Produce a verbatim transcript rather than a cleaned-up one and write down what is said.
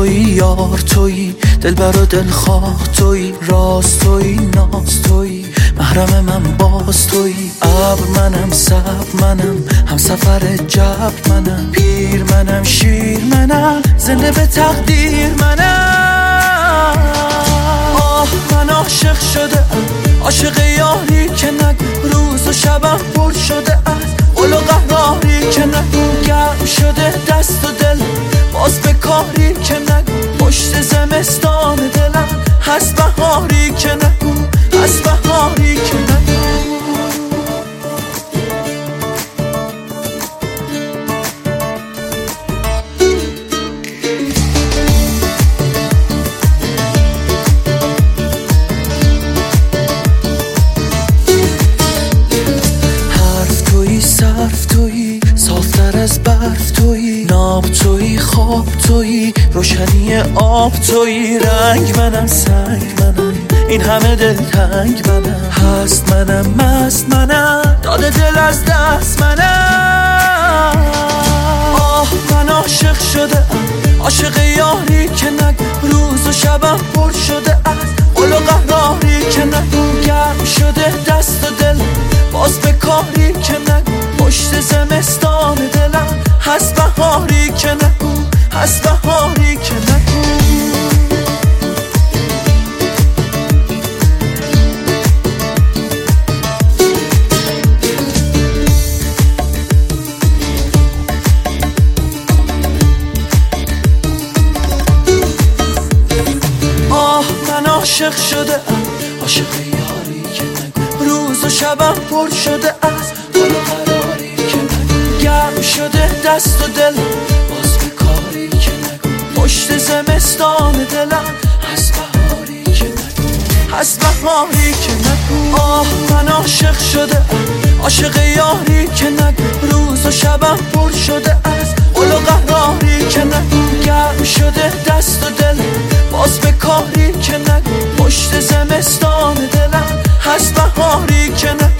تویی یار تویی، دلبر و دلخواه تویی، راز تویی ناز تویی، محرم من باز تویی. ابر منم صبر منم، هم سفر جبر منم، پیر منم شیر منم، زنده به تقدیر منم. آه من عاشق شده ام، عاشق یاری که نگو روز و شبم پر شده از قل و قهاری که نگو گرم شده دست و دل باز به کاری که نگو پشت زمستان دلم هست بهاری که نگو هست بهاری که نگو. صرف تویی، صافتر از برف تویی، ناب تویی، خواب تویی، روشنی آب تویی. رنگ منم سنگ منم، این همه دلتنگ منم، هست منم مست منم، داده دل از دست منم. آه من عاشق شده ام، عاشق یاری که نگو روز و شبم پر شده از قل و قهاری که نگو گرم شده دست و دل باز به کاری که نگو پشت زمستان دلم هست بهاری که نگو هست بهاری که نگو. آه من عاشق شده ام، عاشق یاری که نگو روز و شبم پر شده از قل و قراری که نگو گرم شده دست و دل باز به کاری که نگو پشت زمستان دلم هست بهاری که نگو هست بهاری که نگو. آه من عاشق شده ام، عاشق یاری که نگو روز و شبم پر شده از قل و قراری که نگو گرم شده دست و دل باز به کاری که نگو پشت زمستان دلم هست بهاری که نگو